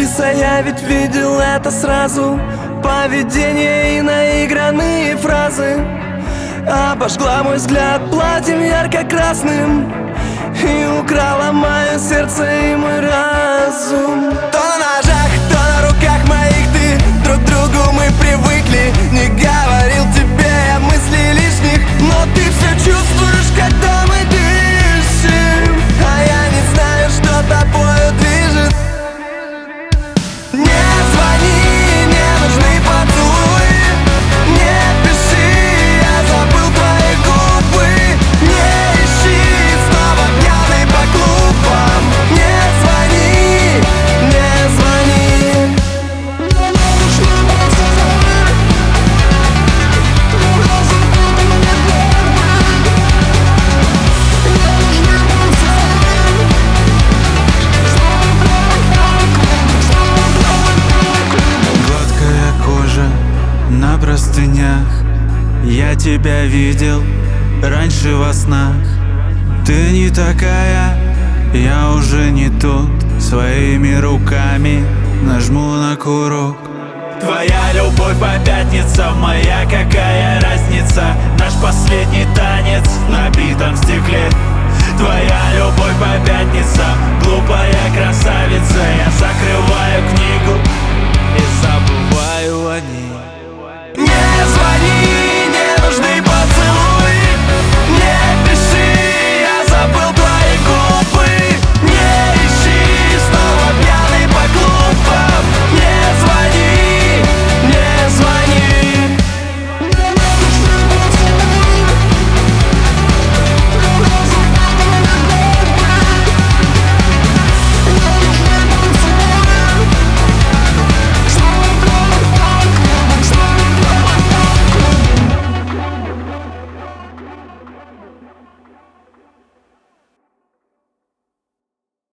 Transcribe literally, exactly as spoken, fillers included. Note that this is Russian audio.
Алиса, я ведь видел это сразу. Поведение и наигранные фразы. Обожгла мой взгляд платьем ярко-красным и украла мое сердце и мой разум. То на ножах, то на руках моих ты. Друг к другу мы привыкли. Не говорил тебе я мыслей лишних, но ты все чувствуешь, когда мы дышим. А я не знаю, что тобою движет. Не звони, не нужны поцелуи. Не пиши, я забыл твои губы. Не ищи снова пьяный по клубам. Не звони, не звони. Гладкая кожа на простынях. Я тебя видел раньше во снах. Ты не такая, я уже не тут. Своими руками нажму на курок. Твоя любовь по пятницам, моя какая разница? Наш последний танец на битом стекле. Твоя любовь по пятницам, глупая красота.